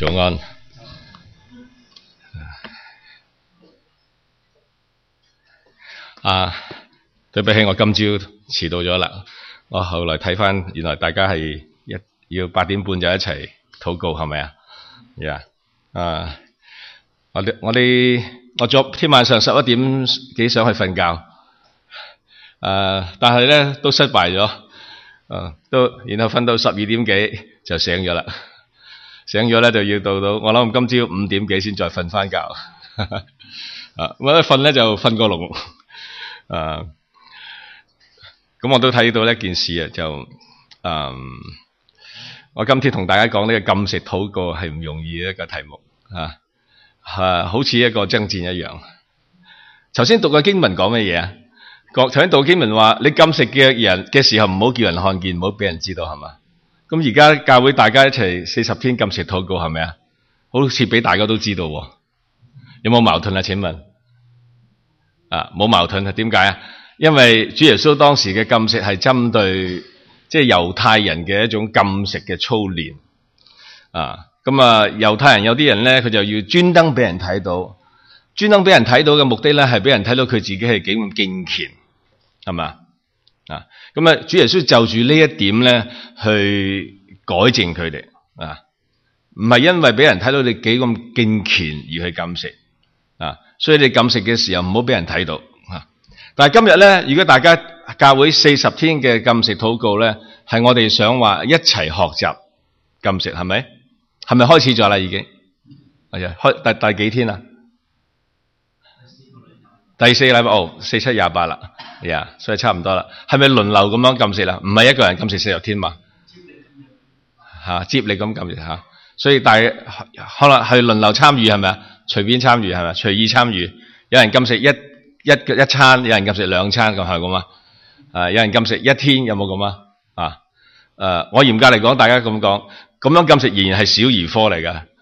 早安。對不起，我今朝遲到咗啦。我後來睇返，原來大家係要8點半就一齊禱告，係咪啊？我昨天晚上11點幾想去瞓覺，但係咧都失敗咗，然後瞓到12點幾就醒咗啦。醒咗咧就要到我諗今朝5點幾先再瞓返覺。我一瞓咧就瞓過龍。咁我都睇到一件事啊，我今天同大家講呢個禁食禱告係唔容易嘅一個題目好似一個爭戰一樣。頭先讀嘅經文講乜嘢啊？頭先讀嘅經文話，你禁食嘅人嘅時候唔好叫人看見，唔好俾人知道，係嘛？咁而家教會大家一齊40天禁食禱告，係咪啊？好似俾大家都知道喎，有冇矛盾啊？請問冇矛盾啊？點解啊？因為主耶穌當時嘅禁食係針對即係猶太人嘅一種禁食嘅操練猶太人有啲人咧，佢就要專登俾人睇到，專登俾人睇到嘅目的咧係俾人睇到佢自己係幾咁敬虔，係嘛？主耶穌就住呢一點咧去改正佢哋唔係因為俾人睇到你幾咁敬虔而去禁食所以你禁食嘅時候唔好俾人睇到但係今日咧，如果大家教會40天嘅禁食禱告咧，係我哋想話一齊學習禁食，係咪？係咪開始咗啦？已經開第幾天啊？第4個禮拜4、7、28啦，所以差唔多啦。係咪輪流咁樣禁食啦？唔係一個人禁食40天嘛？接力咁禁食所以可能係輪流參與，係咪啊？隨便參與係咪？隨意參與，有人禁食一餐，有人禁食2餐，咁係咁啊？有人禁食1天，有冇咁啊？我嚴格嚟講，大家咁講，咁樣禁食仍然係小兒科嚟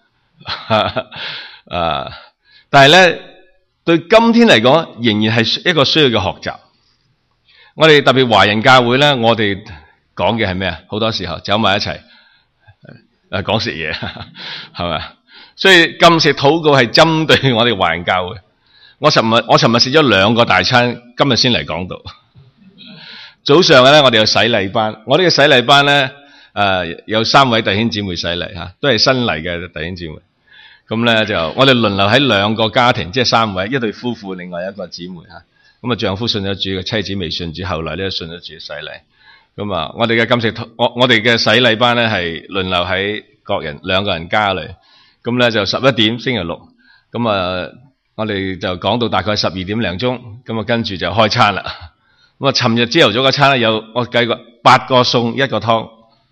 噶。但係咧，對今天嚟講，仍然係一個需要嘅學習。我哋特別華人教會咧，我哋講嘅係咩啊？好多時候走埋一齊講食嘢，係咪？所以禁食禱告係針對我哋華人教會。我尋日食咗2個大餐，今日先嚟講道。早上咧，我哋有洗禮班。我呢個洗禮班咧，有3位弟兄姊妹洗禮都係新嚟嘅弟兄姊妹。咁咧就我哋輪流喺2個家庭，即係3位，一對夫婦，另外一個姊妹咁丈夫信咗主，個妻子未信主，後來咧信咗主洗禮。咁我哋嘅禁食，我哋嘅洗禮班咧係輪流喺2個人家裏。咁咧就11點星期六。咁我哋就講到大概12點零鐘，咁跟住就開餐啦。咁尋日朝頭早嘅餐咧我計過8個餸1個湯。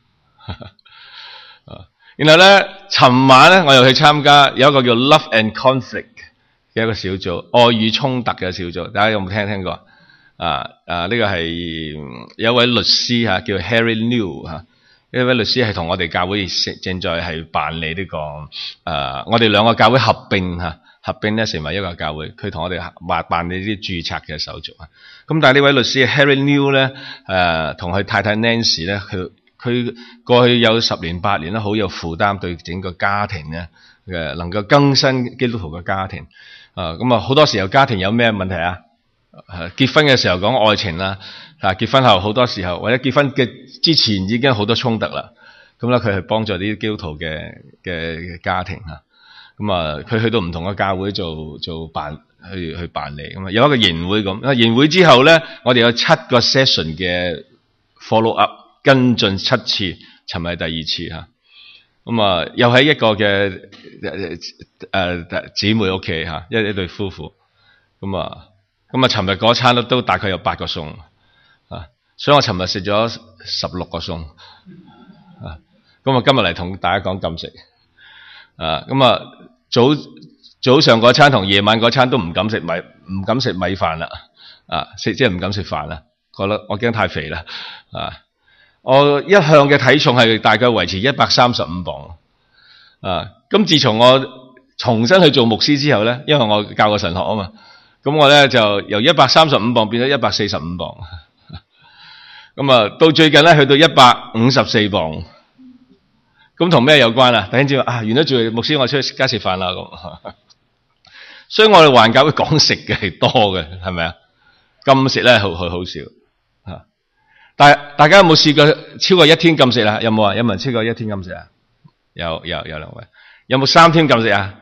然後咧，尋晚咧我又去參加有一個叫 Love and Conflict 嘅一個小組，愛與衝突嘅小組，大家有冇聽過？呢個係有一位律師叫 Harry New 呢位律師係同我哋教會正在係辦理呢個我哋2個教會合併咧成為一個教會，佢同我哋辦理啲註冊嘅手續咁但係呢位律師 Harry New 咧同佢太太 Nancy 咧，佢過去有10年8年咧，好有負擔對整個家庭咧能夠更新基督徒嘅家庭好多時候家庭有咩問題結婚嘅時候講愛情啦結婚後好多時候或者結婚嘅之前已經好多衝突啦，咁咧佢係幫助啲基督徒嘅家庭佢去到唔同嘅教會去辦理有一個營會咁營會之後咧，我哋有7個 session 嘅 follow up 跟進7次，尋日第2次又喺一個嘅姊妹屋企一對夫婦尋日嗰餐都大概有8個餸所以我尋日食咗16個餸今日嚟同大家講禁食早上嗰餐同夜晚嗰餐都唔敢食米飯啦即係唔敢食飯啦，覺得我驚太肥啦我一向嘅體重係大概維持135磅咁自從我重新去做牧師之後咧，因為我教過神學嘛，咁我咧就由135磅變咗145磅到最近咧去到154磅咁同咩有關啊？弟兄姊妹完咗聚會，牧師我出去街食飯啦咁。所以我哋環教會講食嘅係多嘅，係咪啊？禁食咧好少啊！大家有冇試過超過1天禁食啊？有冇啊？有冇人超過1天禁食啊？有兩位。有冇3天禁食啊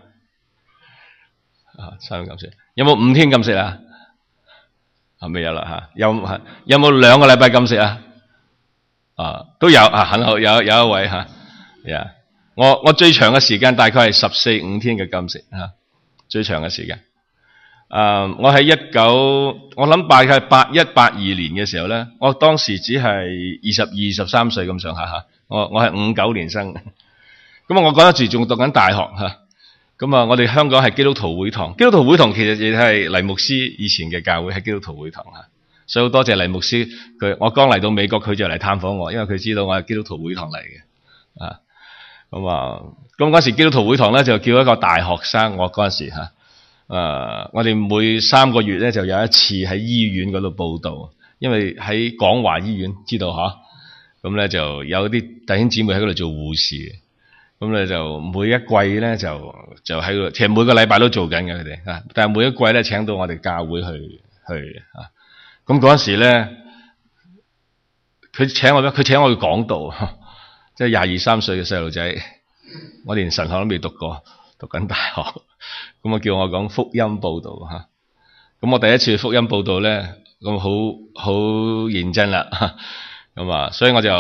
？3天禁食。有冇5天禁食啊？未有啦吓。有冇2個禮拜禁食啊？都有很好，有一位吓。我最長嘅時間大概係14-15天嘅禁食最長嘅時間。我喺我諗大概81、82年嘅時候咧，我當時只係22、23歲咁上下吓。我係59年生。咁我嗰陣時仲讀緊大學吓。咁我哋香港係基督徒會堂。基督徒會堂其實亦係黎牧師以前嘅教會，係基督徒會堂吓。所以好多謝黎牧師，我剛嚟到美國，佢就嚟探訪我，因為佢知道我係基督徒會堂嚟嘅。咁嗰時基督徒會堂咧就叫一個大學生，我嗰陣時吓。我哋每3個月咧就有一次喺醫院嗰度報道，因為喺廣華醫院知道咁咧就有啲弟兄姊妹喺嗰度做護士嘅，咁咧就每一季咧就喺度，其實每個禮拜都做緊嘅佢哋，但係每一季咧請到我哋教會去咁嗰陣時咧，佢請我去講道，即係22、23歲嘅細路仔，我連神學都未讀過，讀緊大學。咁我叫我講福音報道咁我第一次福音報道咧，咁好認真啦，咁所以我就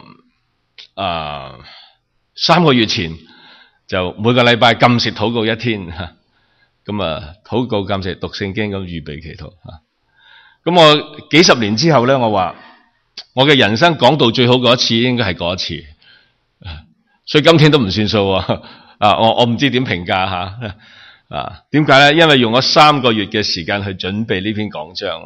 3個月前就每個禮拜禁食禱告1天咁禱告禁食讀聖經咁預備祈禱咁我幾十年之後咧，我話我嘅人生講道最好嗰一次應該係嗰一次，所以今天都唔算數我唔知點評價點解咧？因為用咗3個月嘅時間去準備呢篇講章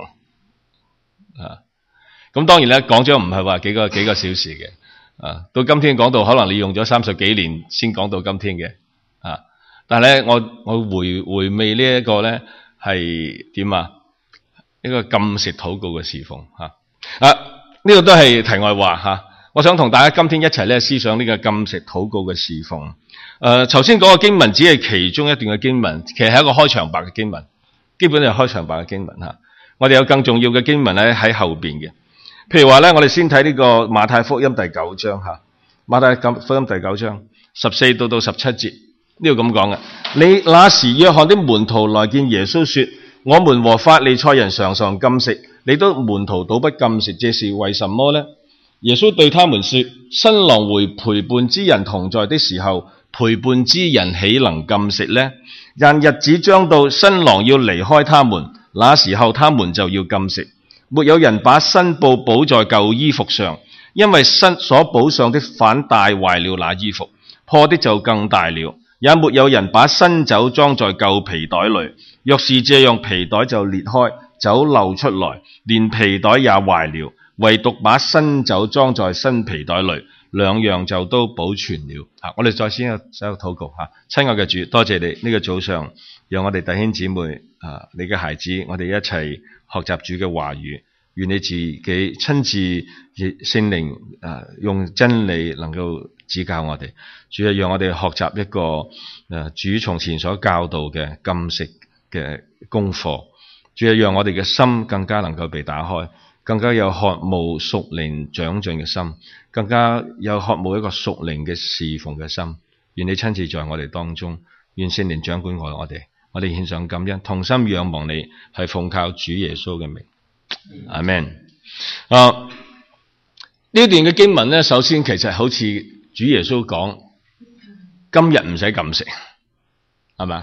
咁當然咧，講章唔係話幾個小時嘅到今天講到可能你用咗30幾年先講到今天嘅但係咧我回味呢一個咧係點一個禁食禱告嘅侍奉呢個都係題外話我想同大家今天一齊咧思想呢個禁食禱告嘅侍奉。頭先講嘅經文只係其中一段嘅經文，其實係一個開場白嘅經文，基本係開場白嘅經文我哋有更重要嘅經文咧喺後邊嘅，譬如話咧，我哋先睇呢個馬太福音第9章馬太福音第9章14到17節呢度咁講嘅。那時約翰的門徒來見耶穌說：我們和法利賽人常常禁食，你的門徒倒不禁食，這是為什麼呢？耶穌對他們說：新郎和陪伴之人同在的時候，陪伴之人豈能禁食呢？但日子將到，新郎要離開他們，那時候他們就要禁食。沒有人把新布補在舊衣服上，因為新所補上的反帶壞了那衣服，破的就更大了。也沒有人把新酒裝在舊皮袋裏，若是這樣，皮袋就裂開，酒漏出來，連皮袋也壞了。唯獨把新酒裝在新皮袋裏，兩樣就都保存了。我哋再先有禱告親愛嘅主，多謝你呢個早上，讓我哋弟兄姊妹你嘅孩子，我哋一齊學習主嘅話語，願你自己親自聖靈用真理能夠指教我哋。主啊，讓我哋學習一個主從前所教導嘅禁食嘅功課。主啊，讓我哋嘅心更加能夠被打開，更加有渴慕屬靈長進嘅心，更加有渴慕一個屬靈嘅侍奉嘅心。願你親自在我哋當中，願聖靈掌管我哋。我哋獻上感恩，同心仰望你，係奉靠主耶穌嘅名。阿們。呢段嘅經文咧，首先其實好似主耶穌講，今日唔使禁食，係咪？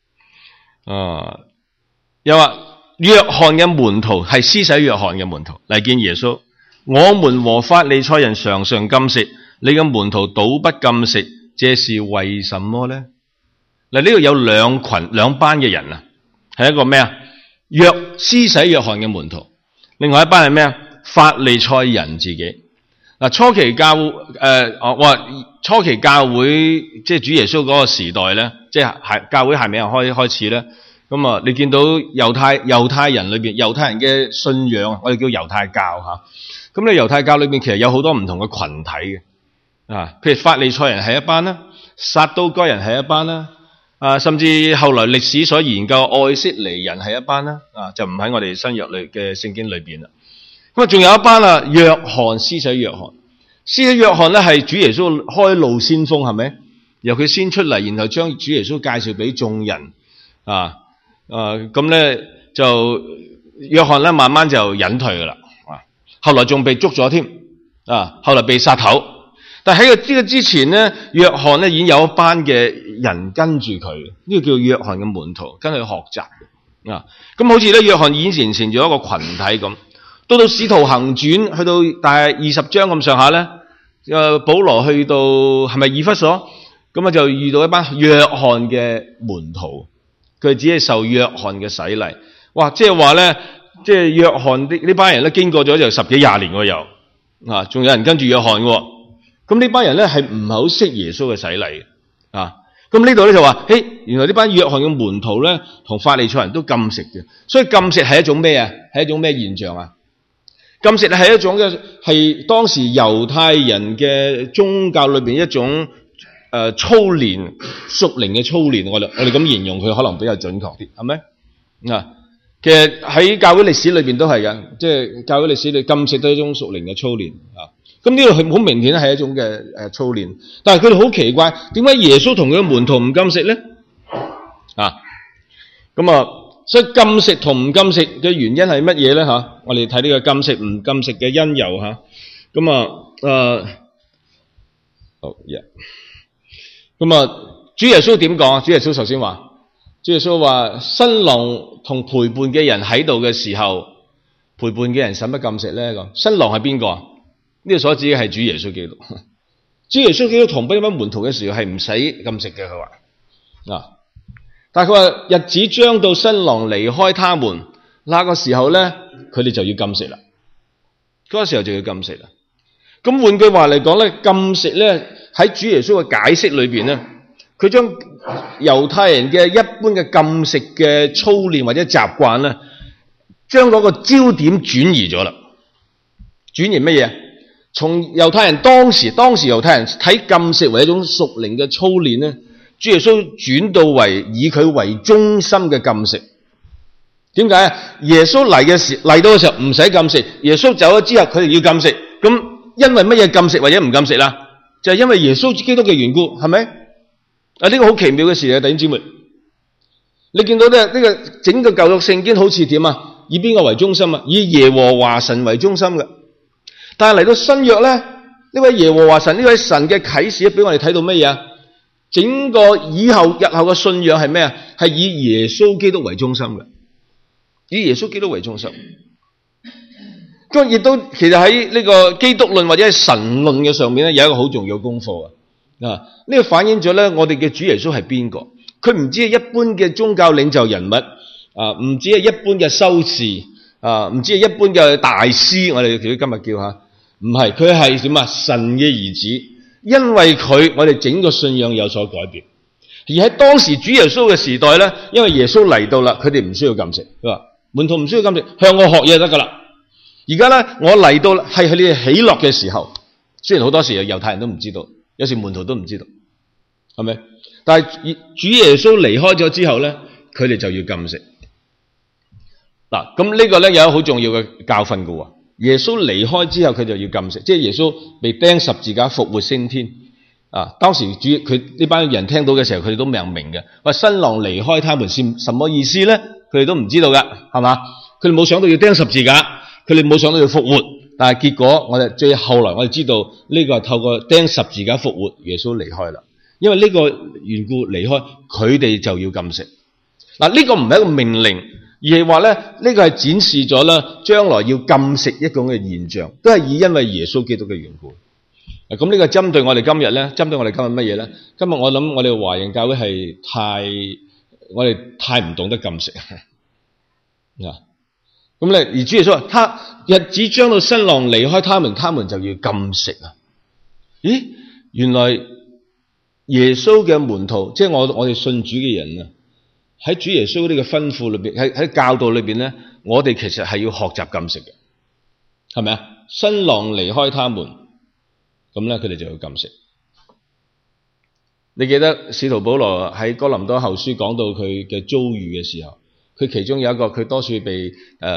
又話約翰嘅門徒係施洗約翰嘅門徒嚟見耶穌，我們和法利賽人常常禁食，你嘅門徒倒不禁食，這是為什麼呢？嗱，呢度有兩班嘅人係一個咩施洗約翰嘅門徒，另外一班係咩法利賽人自己。初期教會即係主耶穌嗰個時代咧，即係教會係咪開始咧？咁你見到猶太人裏邊，猶太人嘅信仰，我哋叫猶太教咁你猶太教裏邊其實有好多唔同嘅群體嘅。 譬如法利賽人係一班啦，撒都該人係一班啦，甚至後來歷史所研究愛色尼人係一班啦，就唔喺我哋新約裏嘅聖經裏邊啦。咁啊，仲有一班約翰，施洗約翰。施洗約翰咧係主耶穌開路先鋒，係咪？由佢先出嚟，然後將主耶穌介紹俾眾人。咁咧就約翰咧慢慢就隱退噶啦。後來仲被捉咗添。後來被殺頭。但喺呢個之前咧，約翰咧已經有一班嘅人跟住佢，呢個叫約翰嘅門徒，跟佢學習。咁好似咧，約翰已經形成咗一個群體咁。到《使徒行傳》去到大概20章咁上下咧，保羅去到係咪以弗所？咁就遇到一班約翰嘅門徒，佢只係受約翰嘅洗禮。哇！即係話咧，即係約翰呢班人咧，經過咗就10幾20年喎又，仲有人跟住約翰喎。咁呢班人咧係唔係好識耶穌嘅洗禮嘅？咁呢度咧就話，原來呢班約翰嘅門徒咧，同法利賽人都禁食嘅。所以禁食係一種咩啊？係一種咩現象啊？禁食係一種嘅，係當時猶太人嘅宗教裏邊一種操練，屬靈嘅操練。我哋咁形容佢可能比較準確啲，係咪？其實喺教會歷史裏邊都係嘅，即係教會歷史裏禁食都係一種屬靈嘅操練。咁呢個係好明顯係一種嘅操練，但係佢哋好奇怪，點解耶穌同佢嘅門徒唔禁食咧？所以禁食同唔禁食嘅原因係乜嘢咧？我哋睇呢個禁食唔禁食嘅因由吓。主耶穌點講啊？主耶穌首先話，主耶穌話新郎同陪伴嘅人喺度嘅時候，陪伴嘅人使乜禁食咧？新郎係邊個啊？呢個所指嘅係主耶穌基督。主耶穌基督同呢班門徒嘅時候係唔使禁食嘅，佢話但係佢話日子將到，新郎離開他們，那個時候咧，佢哋就要禁食啦。嗰個時候就要禁食啦。咁換句話嚟講咧，禁食咧喺主耶穌嘅解釋裏邊咧，佢將猶太人嘅一般嘅禁食嘅操練或者習慣咧，將嗰個焦點轉移咗啦。轉移乜嘢？從猶太人當時猶太人睇禁食為一種屬靈嘅操練咧，主耶穌轉到為以佢為中心嘅禁食。點解啊？耶穌嚟到嘅時候唔使禁食，耶穌走咗之後佢哋要禁食。咁因為乜嘢禁食或者唔禁食啦？就係因為耶穌基督嘅緣故，係咪？呢個好奇妙嘅事啊，弟兄姊妹。你見到呢個整個舊約聖經好似點啊？以邊個為中心啊？以耶和華神為中心嘅。但係嚟到新約咧，呢位耶和華神，呢位神嘅啟示俾我哋睇到乜嘢啊？整個日後嘅信仰係咩啊？係以耶穌基督為中心嘅，以耶穌基督為中心。咁亦都其實喺呢個基督論或者係神論嘅上面咧，有一個好重要嘅功課啊！呢個反映咗咧，我哋嘅主耶穌係邊個？佢唔止係一般嘅宗教領袖人物，唔止係一般嘅修士，唔止係一般嘅大師。我哋今日叫下，唔係，佢係點啊？神嘅兒子。因為佢，我哋整個信仰有所改變。而喺當時主耶穌嘅時代咧，因為耶穌嚟到啦，佢哋唔需要禁食。佢話門徒唔需要禁食，向我學嘢就得噶啦。而家咧，我嚟到係佢哋喜樂嘅時候。雖然好多時猶太人都唔知道，有時門徒都唔知道，係咪？但係主耶穌離開咗之後咧，佢哋就要禁食。咁呢個咧有一個好重要嘅教訓噶喎。耶穌離開之後，佢就要禁食，即係耶穌被釘十字架復活升天。當時佢呢班人聽到嘅時候，佢哋都明嘅。話新郎離開他們是什麼意思咧？佢哋都唔知道噶，係嘛？佢哋冇想到要釘十字架，佢哋冇想到要復活。但係結果我哋最後來我哋知道呢個係透過釘十字架復活，耶穌離開啦。因為呢個緣故離開，佢哋就要禁食。呢個唔係一個命令。而係話咧，呢個係展示咗咧，將來要禁食一種嘅現象，都係因為耶穌基督嘅緣故。咁呢個針對我哋今日咧，針對我哋今日乜嘢咧？今日我諗我哋華人教會係我哋太唔懂得禁食。咁咧，而主耶穌話：日子將到，新郎離開他們，他們就要禁食啊！咦，原來耶穌嘅門徒，即係我哋信主嘅人啊！喺主耶穌呢個吩咐裏邊，喺教導裏邊咧，我哋其實係要學習禁食嘅，係咪啊？新郎離開他們， 咁咧佢哋就要禁食。你記得使徒保羅喺哥林多後書講到佢嘅遭遇嘅時候，佢其中有一個佢多處被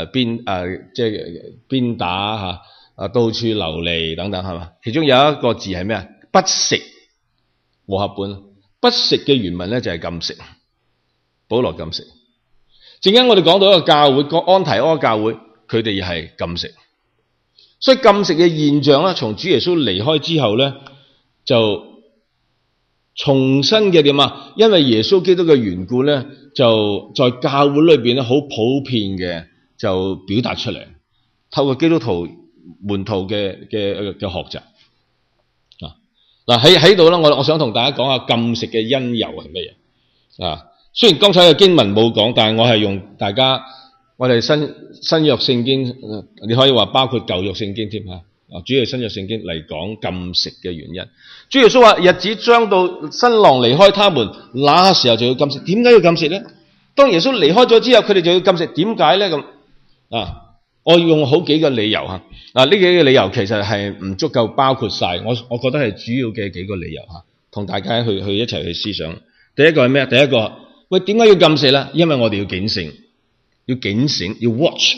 鞭打到處流離等等係嘛？其中有一個字係咩啊？不食，和合本不食嘅原文咧就係禁食。保羅禁食。陣間我哋講到一個教會，安提阿教會，佢哋亦係禁食。所以禁食嘅現象咧，從主耶穌離開之後咧，就重新嘅點啊？因為耶穌基督嘅緣故咧，就在教會裏邊咧好普遍嘅就表達出嚟，透過基督徒門徒嘅學習嗱喺度咧，我想同大家講下禁食嘅因由係乜嘢啊？雖然剛才嘅經文冇講，但係我係用我哋新約聖經，你可以話包括舊約聖經添嚇。主要係新約聖經嚟講禁食嘅原因。主耶穌話：日子將到，新郎離開他們，那時候就要禁食。點解要禁食咧？當耶穌離開咗之後，佢哋就要禁食。點解咧咁啊？我要用好幾個理由嚇。呢幾個理由其實係唔足夠包括晒。我覺得係主要嘅幾個理由嚇，同大家去一齊去思想。第一個係咩？第一個，喂，點解要禁食咧？因為我哋要警醒，要 watch。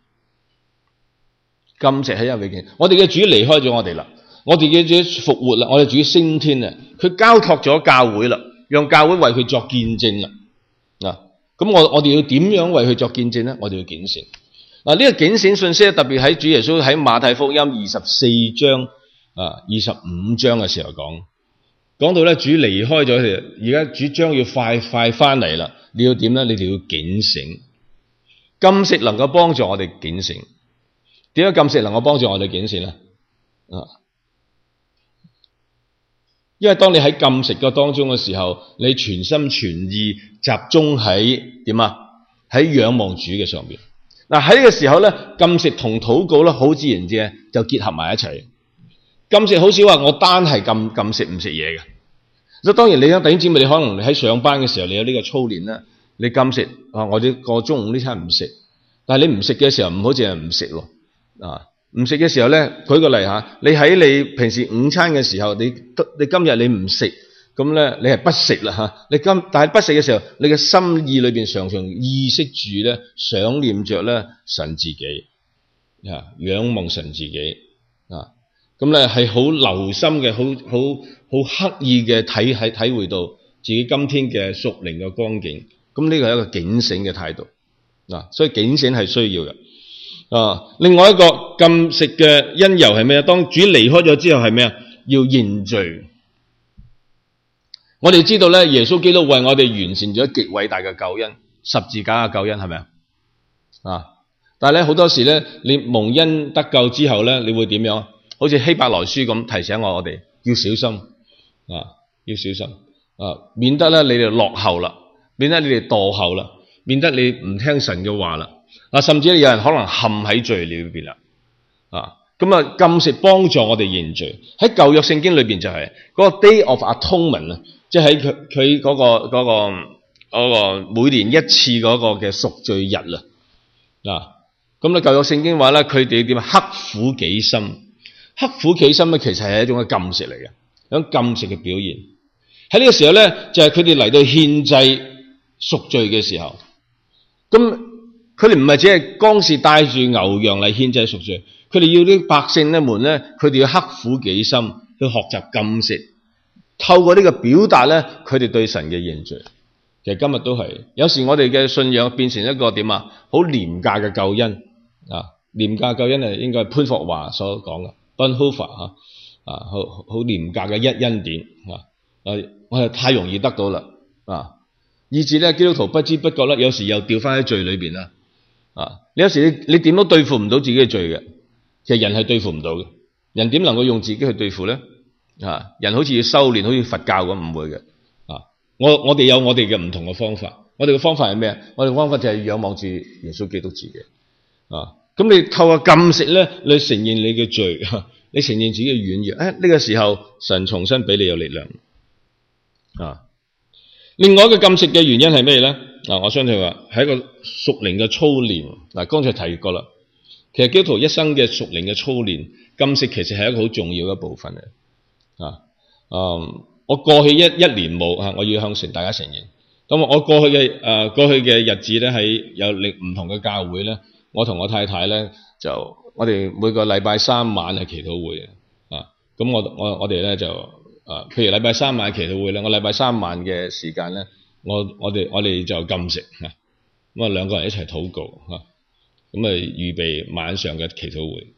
禁食係因為我哋嘅主離開咗我哋啦，我哋嘅主復活啦，我哋主升天啦，佢交託咗教會啦，讓教會為佢作見證啦。咁我哋要點樣為佢作見證咧？我哋要警醒。呢個警醒信息特別喺主耶穌喺馬太福音24章25章嘅時候講到咧，主離開咗佢哋，而家主將要快翻嚟啦。你要點咧？你哋要警醒。禁食能夠幫助我哋警醒。點解禁食能夠幫助我哋警醒咧？因為當你喺禁食嘅當中嘅時候，你全心全意集中喺點啊？喺仰望主嘅上邊。喺呢個時候咧，禁食同禱告咧，好自然嘅就結合埋一齊。禁食好少話我單係禁食唔食嘢嘅。咁當然你弟兄姊妹，你可能喺上班嘅時候，你有呢個操練啦。你禁食我哋過中午呢餐唔食，但係你唔食嘅時候唔好淨係唔食咯。唔食嘅時候咧，舉個例嚇，你喺你平時午餐嘅時候，你今日你唔食，咁咧你係不食啦嚇。但係不食嘅時候，你嘅心意裏邊常常意識住咧，想念着咧神自己仰望神自己咁咧係好留心嘅，好刻意嘅體會到自己今天嘅屬靈嘅光景。咁呢個係一個警醒嘅態度所以警醒係需要嘅。另外一個禁食嘅因由係咩？當主離開咗之後係咩？要認罪。我哋知道咧，耶穌基督為我哋完善咗極偉大嘅救恩，十字架嘅救恩係咪但係咧好多時咧，你蒙恩得救之後咧，你會點樣？好似希伯來書咁提醒我哋要小心要小心免得咧你哋落後啦，免得你哋墮後啦，免得你唔聽神嘅話啦。甚至有人可能陷喺罪裏邊啦。咁禁食幫助我哋認罪。喺舊約聖經裏邊就係嗰個 Day of Atonement 即係喺佢嗰個每年一次嗰個嘅贖罪日啦。咁咧舊約聖經話咧，佢哋點刻苦己心。刻苦己心咧，其實係一種嘅禁食嚟嘅，一種禁食嘅表現。喺呢個時候咧，就係佢哋嚟到獻祭贖罪嘅時候，咁佢哋唔係只係光是帶住牛羊嚟獻祭贖罪，佢哋要啲百姓咧們咧，佢哋要刻苦己心去學習禁食，透過呢個表達咧，佢哋對神嘅認罪。其實今日都係，有時我哋嘅信仰變成一個點好廉價嘅救恩廉價救恩係應該係潘霍華所講嘅 Bonhoeffer 好廉價嘅恩典我係太容易得到啦以致咧基督徒不知不覺咧，有時又掉翻喺罪裏邊啦你有時你點都對付唔到自己嘅罪嘅，其實人係對付唔到嘅，人點能夠用自己去對付咧人好似要修煉，好似佛教咁，唔會嘅我哋有我哋嘅唔同嘅方法，我哋嘅方法係咩？我哋嘅方法就係仰望住耶穌基督自己咁你透過禁食咧，你承認你嘅罪你承認自己嘅軟弱呢個時候神重新俾你有力量另外一個禁食嘅原因係咩咧？我相信話係一個屬靈嘅操練剛才提過啦，其實基督徒一生嘅屬靈嘅操練，禁食其實係一個好重要嘅一部分嘅我過去一年冇我要向大家承認。咁我過去嘅日子咧，喺有唔同嘅教會咧，我同我太太咧就我哋每個禮拜三晚係祈禱會嘅。咁我哋咧就譬如禮拜三晚祈禱會咧，我禮拜三晚嘅時間咧，我哋就禁食咁兩個人一齊禱告咁預備晚上嘅祈禱會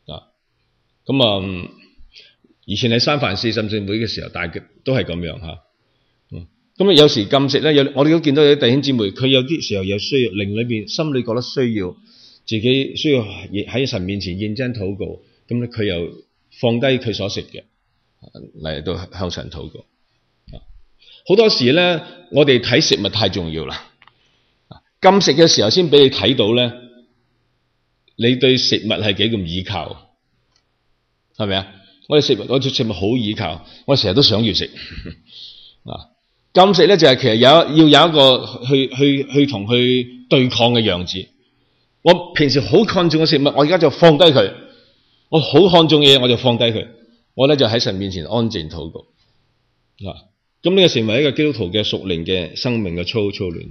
咁以前喺三藩市浸信會嘅時候，大嘅都係咁樣咁有時禁食咧，我哋都見到有啲弟兄姊妹，佢有啲時候有需要，靈裏邊心裏覺得需要，自己需要喺神面前認真禱告，咁咧佢又放低佢所食嘅嚟到向神禱告。好多時咧，我哋睇食物太重要啦。禁食嘅時候先俾你睇到咧，你對食物係幾咁倚靠，係咪啊？我對食物好倚靠，我成日都想要食禁食咧就係其實要有一個去同佢對抗嘅樣子。我平時好看重嘅食物，我而家就放低佢；我好看重嘅嘢，我就放低佢。我咧就喺神面前安靜禱告。咁呢個成為一個基督徒嘅屬靈嘅生命嘅操練。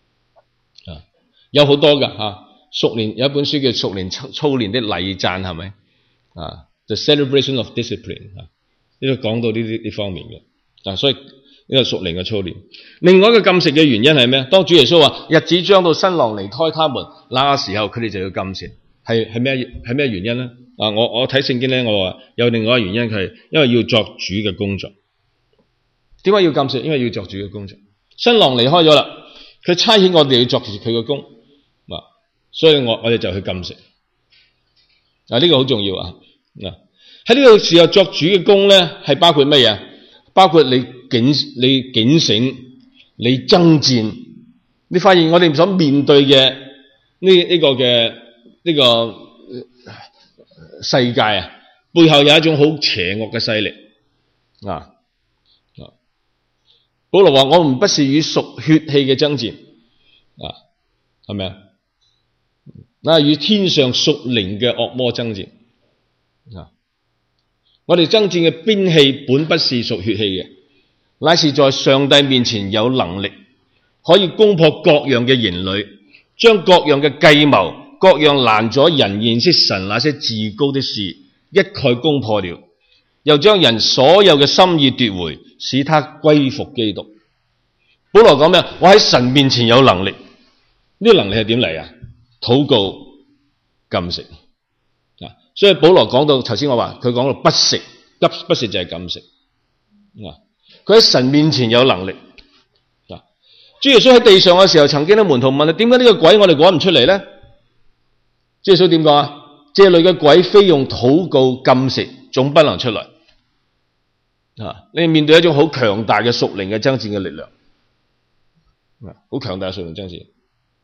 有好多噶屬靈有一本書叫《屬靈操練的禮讚》，係咪The Celebration of Discipline 呢度講到呢方面嘅所以呢個屬靈嘅操練。另外一個禁食嘅原因係咩？當主耶穌話日子將到新郎離開他們，那個時候佢哋就要禁食，係咩原因咧？我睇聖經咧，我話有另外一個原因，佢係因為要作主嘅工作。點解要禁食？因為要作主嘅工作。新郎離開咗啦，佢差遣我哋要作住佢嘅工所以我哋就去禁食。呢個好重要喺呢個時候作主嘅工咧，係包括乜嘢？包括你警醒，你爭戰，你發現我哋所面對嘅呢個世界背後有一種好邪惡嘅勢力保羅話：我們不是與屬血氣嘅爭戰係咪啊？那與天上屬靈嘅惡魔爭戰我哋爭戰嘅兵器本不是屬血氣嘅，乃是在上帝面前有能力，可以攻破各樣嘅營壘，將各樣嘅計謀、各樣攔阻人認識神那些自高的事一概攻破了，又將人所有嘅心意奪回，使他歸服基督。保羅講咩？我喺神面前有能力，呢個能力係點嚟？禱告、禁食。所以保羅講到頭先我話佢講到不食就係禁食。佢喺神面前有能力。主耶穌喺地上嘅時候，曾經啲門徒問：點解呢個鬼我哋趕唔出嚟呢？主耶穌點講？這類嘅鬼非用禱告禁食總不能出來。你面對一種好強大嘅屬靈嘅爭戰嘅力量，好強大嘅屬靈爭戰。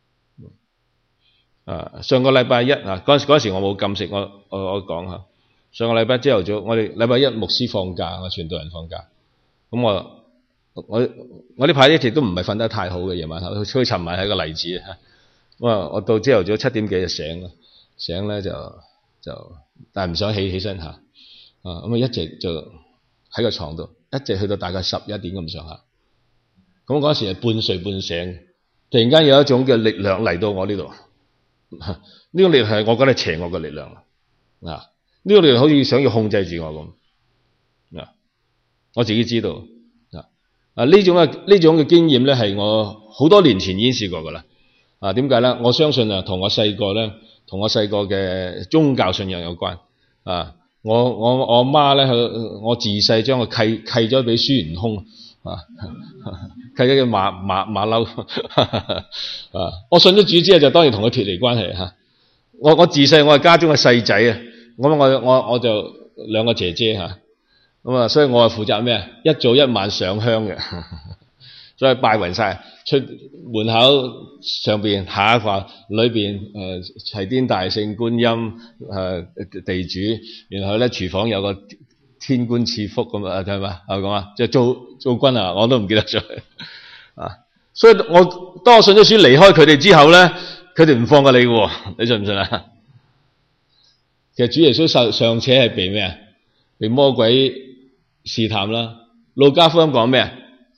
上個禮拜一嗰時我冇禁食，我講下。上個禮拜朝頭早，我哋禮拜一牧師放假，我傳道人放假。咁我呢排一直都唔係瞓得太好嘅夜晚黑，所以尋晚係一個例子。我到朝頭早7點幾就醒咧就但係唔想起身下。咁一直就喺個床度，一直去到大概11點咁上下。咁嗰時係半睡半醒，突然間有一種嘅力量嚟到我呢度。呢個力量係我覺得係邪惡嘅力量呢個力量好似想要控制住我咁我自己知道呢種嘅經驗咧係我好多年前已經試過噶啦點解咧？我相信同我細個嘅宗教信仰有關我媽咧我自細將佢契咗俾孫悟空契咗個馬騮我信咗主之後就當然同佢脫離關係我自細我係家中嘅細仔我就兩個姐姐所以我係負責咩一早一晚上香嘅所以拜勻晒出門口上邊下一塊裏邊齊天大聖觀音地主，然後咧廚房有個天官賜福咁係咪係咁即係做軍我都唔記得咗所以當我信咗主離開佢哋之後咧，佢哋唔放過你嘅你信唔信其實主耶穌尚且係被咩被魔鬼試探啦。路加福音講咩啊？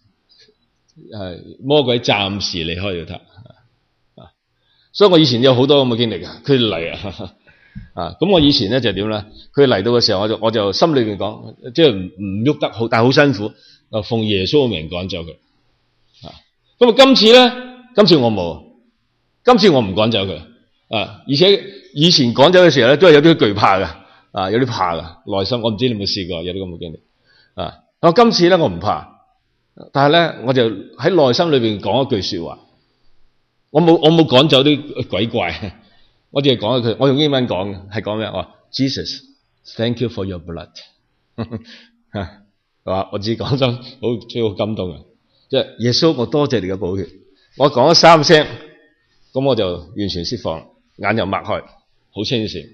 魔鬼暫時離開咗他。所以我以前有好多咁嘅經歷啊，佢嚟啊，咁我以前咧就點咧？佢嚟到嘅時候，我就心裏邊講，即係唔喐得好，但係好辛苦，奉耶穌嘅名趕走佢。咁啊，今次我冇，今次我唔趕走佢啊，而且以前趕走嘅時候咧，都係有啲懼怕嘅，有啲怕嘅內心。我唔知你有冇試過有啲咁嘅經歷啊？我今次咧我唔怕，但係咧我就喺內心裏邊講一句說話。我冇趕走啲鬼怪，我淨係講一句，我用英文講嘅，係講咩？我話 Jesus，thank you for your blood， 係嘛？我只講真，好感動啊！即係耶穌，我多謝你嘅寶血。我講咗3聲，咁我就完全釋放，眼又擘開，好清醒。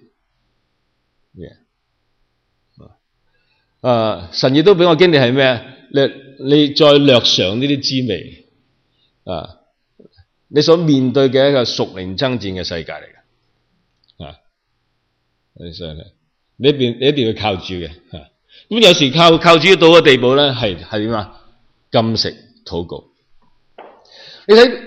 神亦都俾我經歷係咩？你再略嘗呢啲滋味啊！你所面對嘅一個屬靈爭戰嘅世界嚟嘅，你一定要靠主嘅，咁有時靠主到嘅地步咧，係點啊？禁食禱告。你睇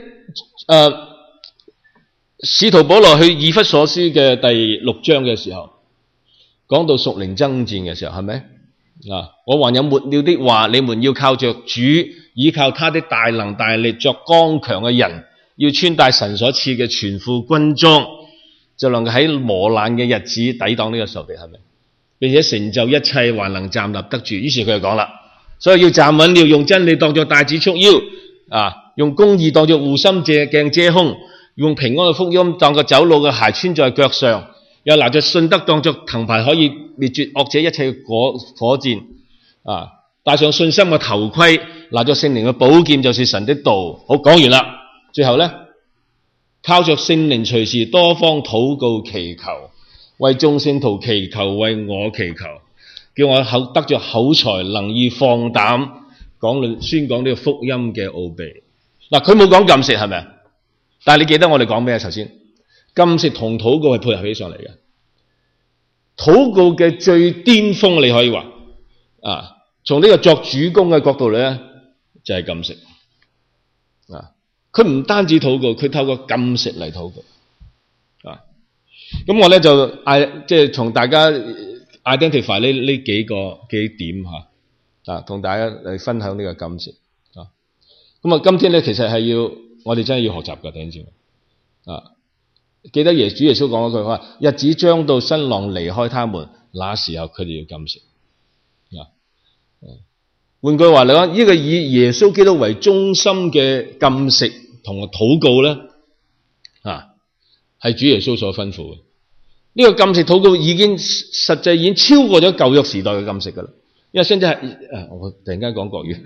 使徒保羅去以弗所書嘅第6章嘅時候，講到屬靈爭戰嘅時候，係咪？我還有末了的話，你們要靠着主，依靠他的大能大力，作剛強嘅人。要穿戴神所賜嘅全副軍裝，就能夠喺磨難嘅日子抵擋呢個仇敵，係咪？並且成就一切，還能站立得住。於是佢就講啦，所以要站穩了，用真理當作帶子束腰，用公義當作護心鏡遮胸，用平安嘅福音當個走路嘅鞋穿在腳上，又拿着信德當作藤牌，可以滅絕惡者一切嘅火箭，戴上信心嘅頭盔，拿着聖靈嘅寶劍，就是神的道。好，講完啦。最後呢，靠着聖靈隨時多方禱告祈求，為眾聖徒祈求，為我祈求，叫我得着口才，能以放膽宣講呢個福音嘅奧秘。佢冇講禁食係咪？但係你記得我哋講咩？首先，禁食同禱告係配合起上嚟嘅。禱告嘅最巔峰，你可以話從呢個作主工嘅角度咧，就係禁食。佢唔單止禱告，佢透過禁食嚟禱告。咁我咧就即係同大家 identify 呢幾點同大家嚟分享呢個禁食。咁今天咧其實係我哋真係要學習嘅，弟兄姊妹。記得主耶穌講一句話：日子將到，新郎離開他們，那時候佢哋要禁食。換句話嚟講，呢個以耶穌基督為中心嘅禁食同埋禱告咧，係主耶穌所吩咐嘅。呢個禁食禱告實際已經超過咗舊約時代嘅禁食噶啦。因為甚至係我突然間講國語，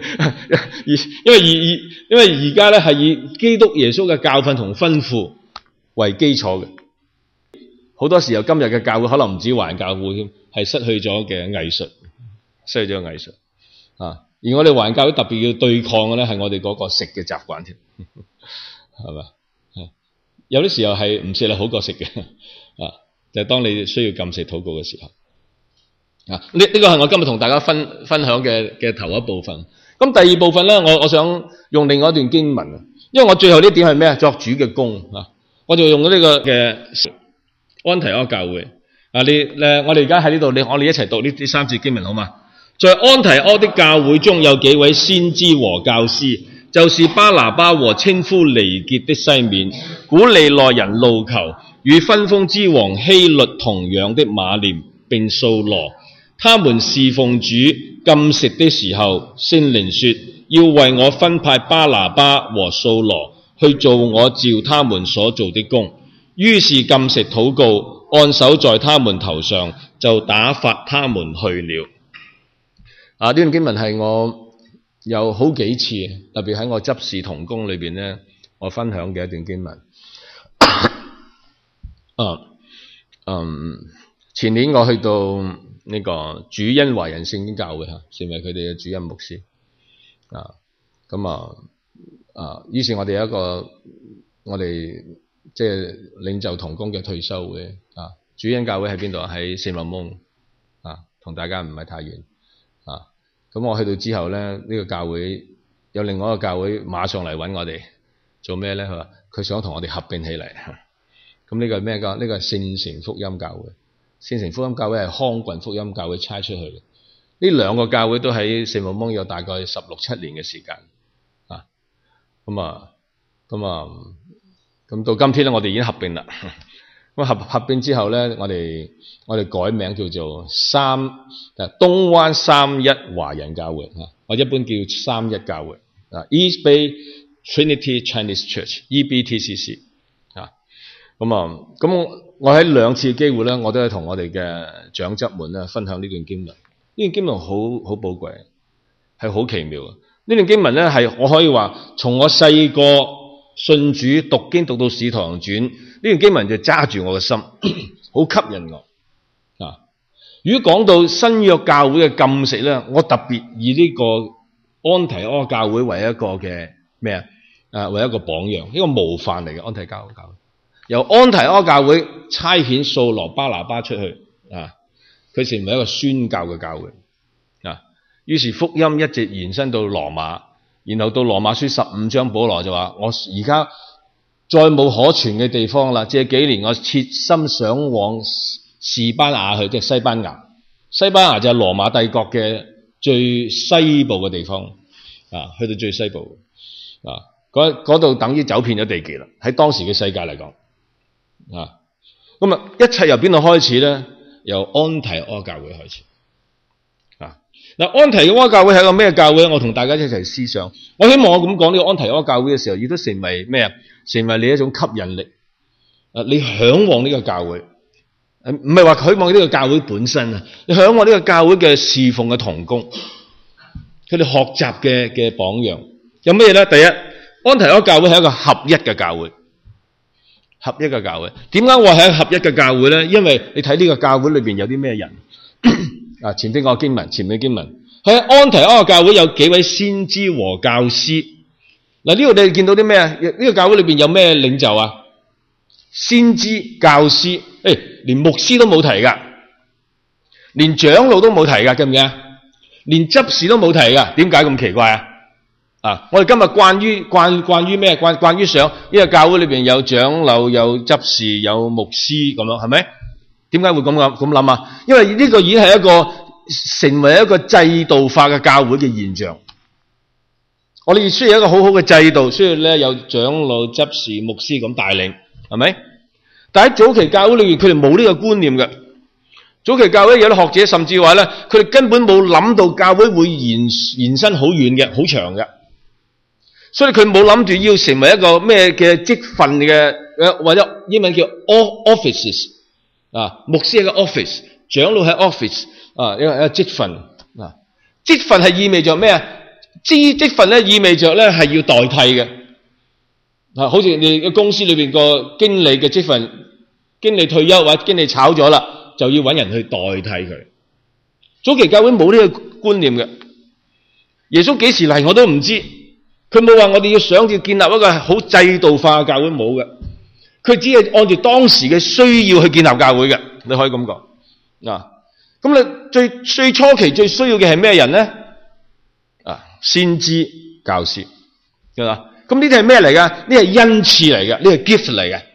因為而家咧係以基督耶穌嘅教訓同吩咐為基礎嘅。好多時候今日嘅教會可能唔止華人教會添，係失去咗嘅藝術，失去咗藝術。而我哋華人教會特別要對抗嘅咧，係我哋嗰個食嘅習慣添，係嘛？有啲時候係唔食係好過食嘅，就係當你需要禁食禱告嘅時候。呢個係我今日同大家分享嘅頭一部分。咁第二部分咧，我想用另外一段經文，因為我最後呢點係咩？作主嘅工，我就用咗呢個嘅安提阿教會。我哋而家喺呢度，我哋一齊讀呢3節經文好嘛？在安提阿的教會中有幾位先知和教師，就是巴拿巴和稱呼尼結的西面，古利奈人路求，與分封之王希律同樣的馬念，並掃羅。他們侍奉主禁食的時候，聖靈說要為我分派巴拿巴和掃羅去做我照他們所做的工。於是禁食禱告，按手在他們頭上，就打發他們去了。呢段經文係我有好幾次，特別喺我執事同工裏邊咧，我分享嘅一段經文。前年我去到呢個主恩華人聖經教會成為佢哋嘅主任牧師。於是我哋有一個我哋即係領袖同工嘅退休會。主恩教會喺邊度？喺聖林蒙。同大家唔係太遠。 咁我去到之後咧，呢個教會有另外一個教會馬上嚟揾我哋做咩咧？佢話佢想同我哋合併起嚟。咁呢個係咩㗎？呢個係聖城福音教會。聖城福音教會係康郡福音教會差出去嘅。呢兩個教會都喺聖母蒙有大概16、17年嘅時間。咁到今天咧，我哋已經合併啦。咁合併之後咧，我哋改名叫做東灣3一華人教會，我一般叫31教會，East Bay Trinity Chinese Church，EBTCC。咁我喺兩次機會咧，我都係同我哋嘅長執們咧分享呢段經文。呢段經文好寶貴，係好奇妙嘅。呢段經文咧係我可以話，從我細個信主讀經讀到使徒行傳，呢段經文就揸住我嘅心，好吸引我。如果講到新約教會嘅禁食咧，我特別以呢個安提阿教會為一個嘅咩啊？為一個榜樣，一個模範嚟嘅安提阿教會。由安提阿教會差遣掃羅巴拿巴出去，佢成為一個宣教嘅教會。於是福音一直延伸到羅馬，然後到羅馬書15章，保羅就話：我而家再冇可傳嘅地方啦，這幾年我切心想往士班牙去，即係西班牙。西班牙就係羅馬帝國嘅最西部嘅地方，去到最西部，嗰度等於走遍咗地極啦。喺當時嘅世界嚟講，咁一切由邊度開始咧？由安提阿教會開始。安提阿教會係一個咩教會？我同大家一齊思想。我希望我咁講呢個安提阿教會嘅時候，亦都成為咩啊？成為你一種吸引力。你向往呢個教會，唔係話向往呢個教會本身啊，你向往呢個教會嘅侍奉嘅同工，佢哋學習嘅榜樣有咩咧？第一，安提阿教會係一個合一嘅教會。合一嘅教會，點解我係合一嘅教會咧？因為你睇呢個教會裏邊有啲咩人？前邊個經文，喺安提阿教會有幾位先知和教師。呢度你見到啲咩啊？呢個教會裏邊有咩領袖啊？先知、教師，連牧師都冇提噶，連長老都冇提噶，記唔記啊？連執事都冇提噶，點解咁奇怪啊？我哋今日慣於咩？慣於想呢個教會裏邊有長老、有執事、有牧師咁樣，係咪？點解會咁諗啊？因為呢個已經係一個成為一個制度化嘅教會嘅現象。我哋需要一個好好嘅制度，需要咧有長老、執事、牧師咁帶領，係咪？但喺早期教會裏面，佢哋冇呢個觀念嘅。早期教會有啲學者甚至話咧，佢哋根本冇諗到教會會延伸好遠嘅、好長嘅，所以佢冇諗住要成為一個咩嘅職分嘅，或者英文叫 offices。牧師係個 office， 長老係 office， 一個職份。職份係意味着咩啊？職份咧意味着咧係要代替嘅。好似你嘅公司裏邊個經理嘅職份，經理退休或者經理炒咗啦，就要揾人去代替佢。早期教會冇呢個觀念嘅。耶穌幾時嚟我都唔知，佢冇話我哋要想住建立一個好制度化嘅教會，冇嘅。佢只係按照當時嘅需要去建立教會嘅，你可以咁講。咁你最初期最需要嘅係咩人咧？先知、教師，係嘛？咁呢啲係咩嚟噶？呢係恩賜嚟嘅，呢係 gift 嚟嘅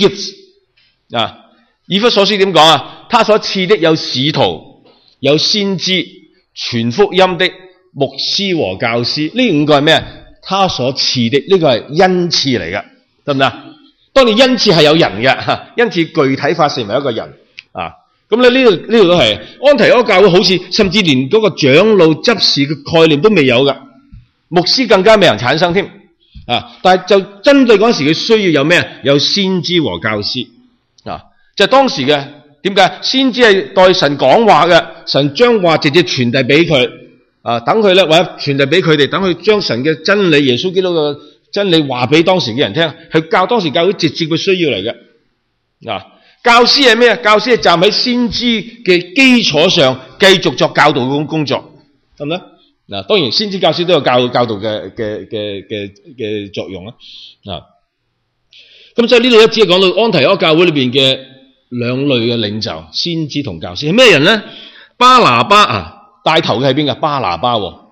gifts。以弗所書點講啊？他所賜的有使徒、有先知、傳福音的牧師和教師。呢五個係咩？他所賜的，呢個係恩賜嚟嘅，得唔得？當你恩賜係有人嘅，恩賜具體化成為一個人。咁咧呢度都係安提阿教會，好似甚至連嗰個長老執事嘅概念都未有噶，牧師更加未能產生添。但係就針對嗰時嘅需要有咩？有先知和教師。就係當時嘅點解？先知係代神講話嘅，神將話直接傳遞俾佢，等佢咧或者傳遞俾佢哋，等佢將神嘅真理、耶穌基督嘅真理話俾當時嘅人聽，係教當時教會直接嘅需要嚟嘅。教師係咩？教師係站喺先知嘅基礎上繼續作教導嘅工作，係咪？當然先知教師都有教導嘅作用啦。咁所以呢度只係講到安提阿教會裏邊嘅兩類嘅領袖，先知同教師係咩人咧？巴拿巴帶頭嘅係邊個？巴拿巴喎。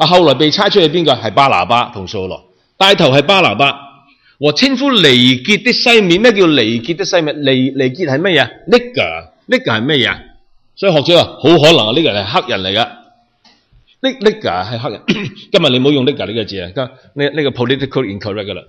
後來被差出去邊個？係巴拿巴同掃羅，帶頭係巴拿巴，和稱呼尼結的西面。咩叫尼結的西面？尼結係乜嘢？Niger 係乜嘢？所以學者話好可能啊，呢個人係黑人嚟噶。Niger 係黑人。今日你唔好用 Niger 呢個字啊，呢個 political incorrect 噶啦，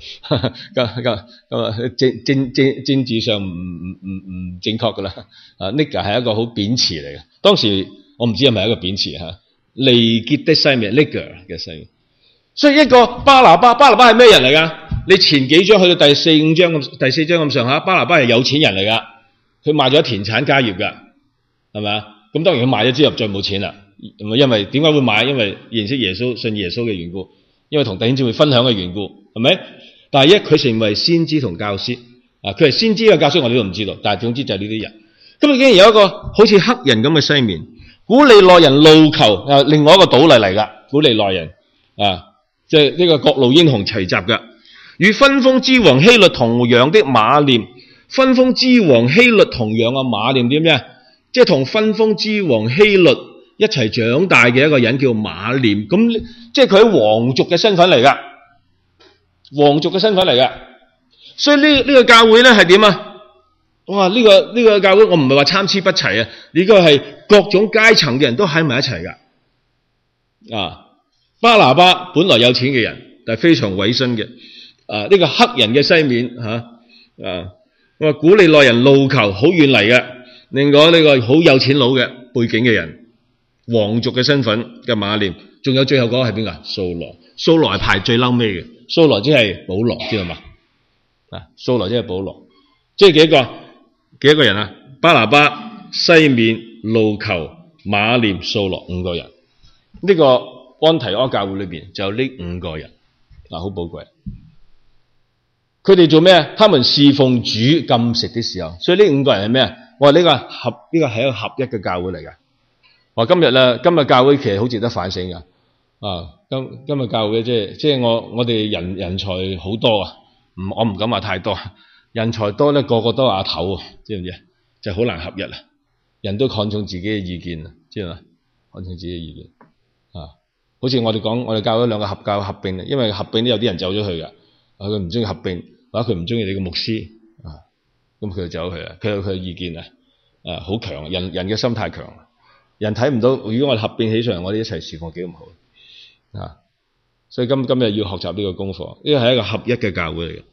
政治上唔正確噶啦。Niger 係一個好貶詞嚟嘅，當時我唔知係咪一個貶詞嚇。尼結的西面 ，Niger 嘅西面。所以一個巴拿巴係咩人嚟噶？你前幾章去到第4章咁上下，巴拿巴係有錢人嚟噶，佢賣咗田產家業噶，係咪啊？咁當然佢賣咗之後再冇錢啦，因為點解會買？因為認識耶穌、信耶穌嘅緣故，因為同弟兄姊妹分享嘅緣故，係咪？但係佢成為先知同教師，佢係先知嘅教師，我哋都唔知道，但係總之就係呢啲人。咁竟然有一個好似黑人咁嘅西面。古利奈人路求，另外一個島嚟嚟噶，古利奈人即係呢個各路英雄齊集噶，與分封之王希律同樣的馬念。分封之王希律同樣嘅馬念點咩？即係同分封之王希律一齊長大嘅一個人叫馬念，咁即係佢喺皇族嘅身份嚟噶，所以呢個教會咧係點啊？哇！呢個教會我唔係話參差不齊啊，呢個係各種階層嘅人都喺埋一齊噶。巴拿巴本來有錢嘅人，但係非常委身嘅。呢個黑人嘅西面我話古利奈人路求好遠嚟嘅，另外呢個好有錢佬嘅背景嘅人，皇族嘅身份嘅馬念，仲有最後嗰個係邊個？掃羅係排最嬲尾嘅，掃羅即係保羅，知道嘛？掃羅即係保羅，即係幾多個人啊？巴拿巴、西面、路求、馬念、掃羅5個人。呢個安提阿教會裏邊就有呢5個人，好寶貴。佢哋做咩？他們侍奉主禁食的時候，所以呢5個人係咩？我話呢個係一個合一嘅教會嚟噶。我今日教會其實好值得反省噶。今日教會即係我哋人才好多啊，我唔敢話太多。人才多咧，個個都係阿頭啊，知唔知？就好難合一啊！人都看重自己嘅意見啊，知嘛？看重自己嘅意見好似我哋講，我哋教咗2個合教合併，因為合併都有啲人走咗去噶，佢唔中意合併，或者佢唔中意你個牧師咁佢就走咗去啊。佢有佢嘅意見好強，人嘅心太強，人睇唔到。如果我哋合併起上嚟，我哋一齊侍奉幾咁好所以今日要學習呢個功課，呢個係一個合一嘅教會嚟嘅。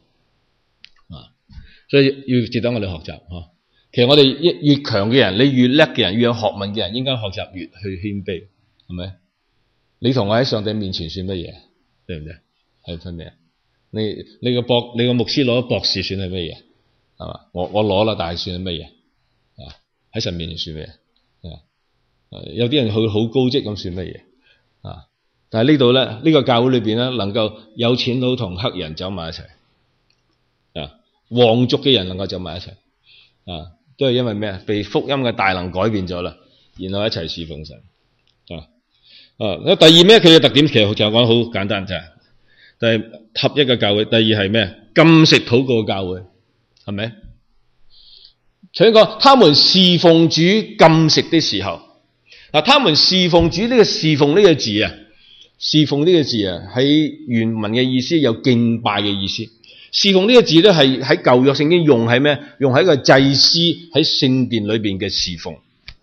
所以要值得我哋學習其實我哋越強嘅人，你越叻嘅人，越有學問嘅人，應該學習越去謙卑，係咪？你同我喺上帝面前算乜嘢？對唔對？係分咩？你個牧師攞咗博士算係乜嘢？係嘛？我攞啦，但係算係乜嘢？喺神面前算乜嘢？有啲人佢好高職咁算乜嘢？但係呢度咧，呢個教會裏邊咧，能夠有錢佬同黑人走埋一齊。皇族嘅人能夠走埋一齊，都係因為咩？被福音嘅大能改變咗啦，然後一齊侍奉神。第二咩？佢嘅特點其實就講好簡單啫，就係合一嘅教會。第二係咩？禁食禱告嘅教會，係咪？請講，他們侍奉主禁食的時候，他們侍奉主呢個侍奉呢個字啊，侍奉呢個字啊，喺原文嘅意思有敬拜嘅意思。侍奉呢個字咧，係喺舊約聖經用喺咩？用喺個祭司喺聖殿裏邊嘅侍奉。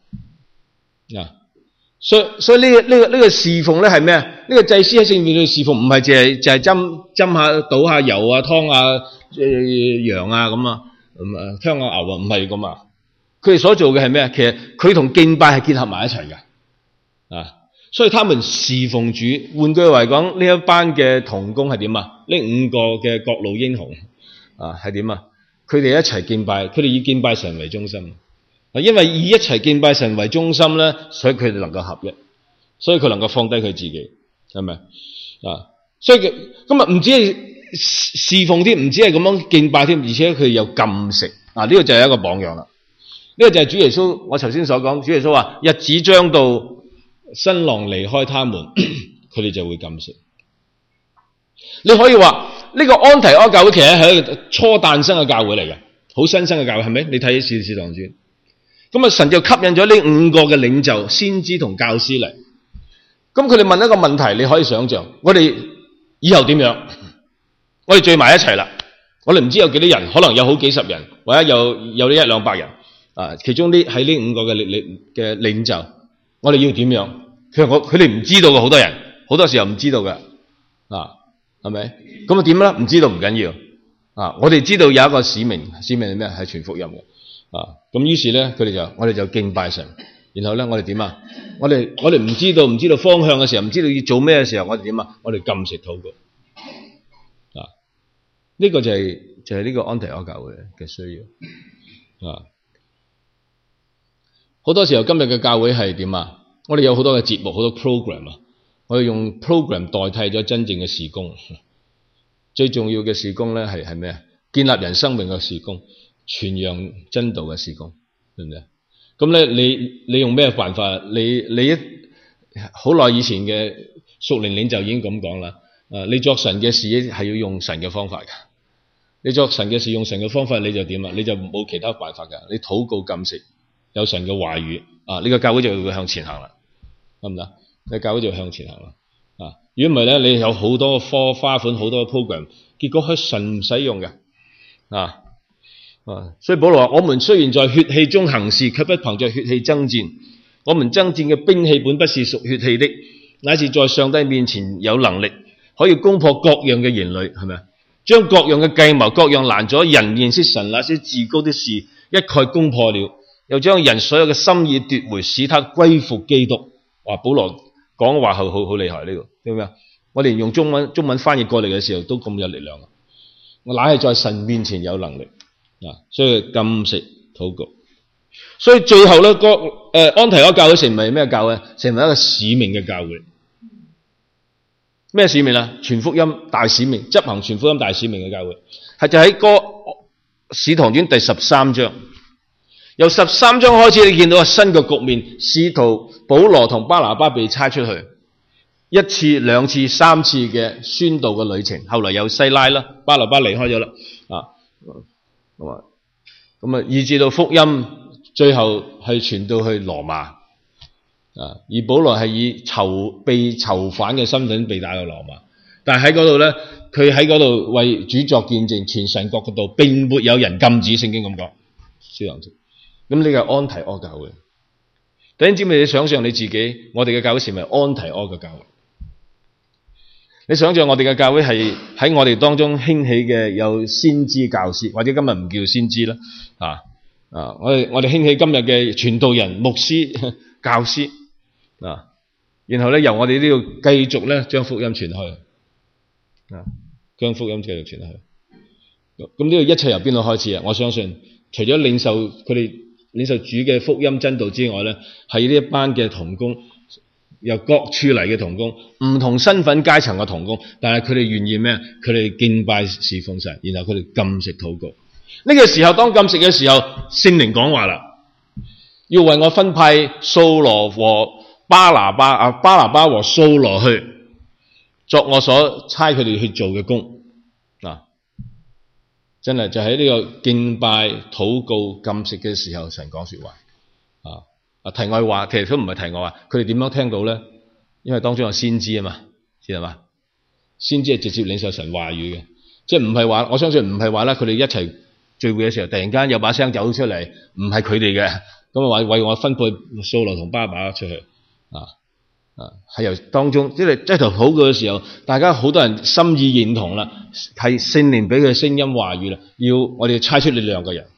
所以呢個侍奉咧係咩？呢個祭司喺聖殿裏侍奉，唔係淨係斟下倒下油啊，湯下羊啊咁啊，劏下牛啊，唔係咁啊。佢哋所做嘅係咩？其實佢同敬拜係結合埋一齊嘅。所以他們侍奉主，換句話講，呢一班嘅同工係點啊？呢5個嘅各路英雄係點啊？佢哋一齊敬拜，佢哋以敬拜神為中心。因為以一齊敬拜神為中心咧，所以佢哋能夠合一，所以佢能夠放低佢自己，係咪所以今日唔止係侍奉添，唔止係咁樣敬拜添，而且佢有禁食。呢個就係一個榜樣啦。呢個就係主耶穌，我頭先所講，主耶穌話日子將到，新郎離開他們，佢哋就會禁食。你可以話呢個安提阿教會其實係一個初誕生嘅教會嚟嘅，好新生嘅教會，係咪？你睇《使徒行傳》，咁神就吸引咗呢5個嘅領袖、先知同教師嚟。 咁佢哋問一個問題，你可以想象，我哋以後點樣？我哋聚埋一齊啦，我哋唔知有幾多人，可能有好幾十人，或者有一兩百人啊。其中呢喺呢5個嘅領袖，我哋要點樣？佢哋唔知道嘅，好多人好多時候唔知道嘅啊，係咪？咁啊點咧？唔知道唔緊要啊，我哋知道有一個使命係咩？係傳福音嘅啊。咁於是咧，我哋就敬拜神。然後咧，我哋點啊？我哋唔知道方向嘅時候，唔知道要做咩嘅時候，我哋點啊？我哋禁食禱告啊！呢個就係呢個安提阿教會嘅需要啊！好多時候今日嘅教會係點啊？我哋有好多嘅節目，好多 program 啊！我哋用 program 代替咗真正嘅事工。最重要嘅事工咧係咩啊？建立人生命嘅事工，傳揚真道嘅事工，對唔對？咁咧，你用咩辦法？你好耐以前嘅屬靈領袖已經咁講啦。你作神嘅事係要用神嘅方法㗎。你作神嘅事用神嘅方法，你就點啊？你就冇其他辦法㗎。你禱告禁食，有神嘅話語啊，呢個教會就會向前行啦，得唔得？你教會就向前行啦。啊，如果唔係咧，你有好多花款，好多 program， 結果係神唔使用嘅啊。所以保羅話：我們雖然在血氣中行事，卻不憑着血氣爭戰。我們爭戰嘅兵器本不是屬血氣的，乃是在上帝面前有能力，可以攻破各樣嘅營壘，係咪啊？將各樣嘅計謀、各樣攔阻人認識神那些至高的事一概攻破了，又將人所有嘅心意奪回，使他歸服基督。哇！保羅講話好厲害呢個，知唔知啊？我連用中文翻譯過嚟嘅時候都咁有力量。我乃係在神面前有能力。所以禁食禱告，所以最後咧，安提阿教會成為咩教會？成為一個使命嘅教會。咩使命啊？傳福音大使命，執行傳福音大使命嘅教會，係就喺使徒行傳第13章，由13章開始，你見到新嘅局面。使徒保羅同巴拿巴被差出去1次、2次、3次嘅宣道嘅旅程，後來有西拉啦，巴拿巴離開咗啦，咁啊，以至到福音最後係傳到去羅馬，而保羅係以被囚犯嘅身份被帶到羅馬，但係喺嗰度咧，佢喺嗰度為主作見證，傳神國嘅道，並沒有人禁止，聖經咁講。咁呢個係安提阿教會。弟兄姊妹，你想象你自己，我哋嘅教會是咪安提阿嘅教會？你想象我哋嘅教會係喺我哋當中興起嘅有先知教師，或者今日唔叫先知啦，我哋興起今日嘅傳道人、牧師、教師然後咧由我哋呢度繼續咧將福音傳開，將福音繼續傳開。咁呢個一切由邊度開始啊？我相信除咗領受主嘅福音真道之外咧，係呢一班嘅同工。由各處嚟嘅同工，唔同身份階層嘅同工，但係佢哋願意咩？佢哋敬拜侍奉神，然後佢哋禁食禱告。呢個時候，當禁食嘅時候，聖靈講話啦，要為我分派掃羅和巴拿巴和掃羅去作我所差佢哋去做嘅工。真係就喺呢個敬拜禱告禁食嘅時候，神講說話。題外話，其實都唔係題外話，佢哋點樣聽到咧？因為當中有先知啊嘛，知係嘛？先知係直接領受神話語嘅，即係唔係話，我相信唔係話咧，佢哋一齊聚會嘅時候，突然間有把聲走出嚟，唔係佢哋嘅，咁啊話為我分配掃羅同巴拿巴出去，係由當中即係喺度禱告嘅時候，大家好多人心意認同啦，係聖靈俾佢聲音話語啦，要我哋差出呢2個人。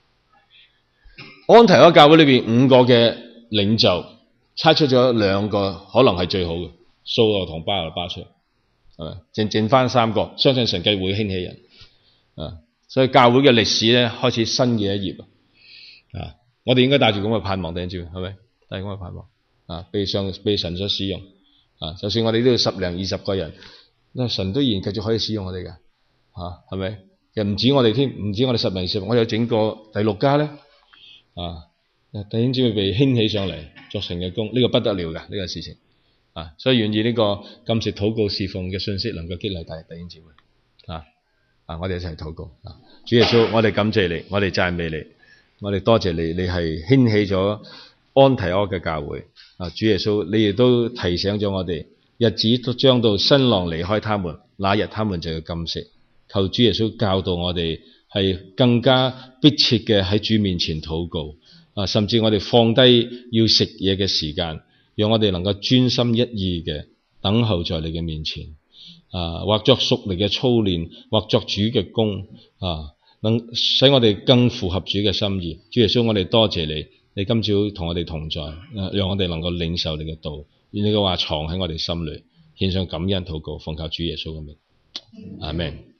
安提阿教會裏邊5個嘅領袖，差出咗2個，可能係最好嘅，掃羅同巴拿巴出，剩翻3個，相信神繼會興起人，所以教會嘅歷史咧開始新嘅一頁，我哋應該帶住咁嘅盼望，頂住係咪？帶住咁嘅盼望，被神所使用，就算我哋呢度10零20個人，神都依然繼續可以使用我哋嘅，係咪？又唔止我哋添，唔止我哋10零20，我有整個第6家咧。弟兄姊妹被興起上嚟作成嘅工，呢個不得了嘅呢個事情，所以願意呢個禁食禱告侍奉嘅信息能夠激勵弟兄姊妹，我哋一齊禱告，主耶穌，我哋感謝你，我哋讚美你，我哋多謝你，你係興起咗安提阿嘅教會， 主耶穌，你亦都提醒咗我哋，日子都將到，新郎離開他們，那日他們就要禁食。求主耶穌教導我哋係更加迫切嘅喺主面前禱告，甚至我哋放低要食嘢嘅時間，讓我哋能夠專心一意嘅等候在你嘅面前，或作屬靈嘅操練，或作主嘅工，能使我哋更符合主嘅心意。主耶穌，我哋多謝你，你今朝同我哋同在，讓我哋能夠領受你嘅道，願你嘅話藏喺我哋心裏，獻上感恩禱告，奉靠主耶穌嘅名，阿們。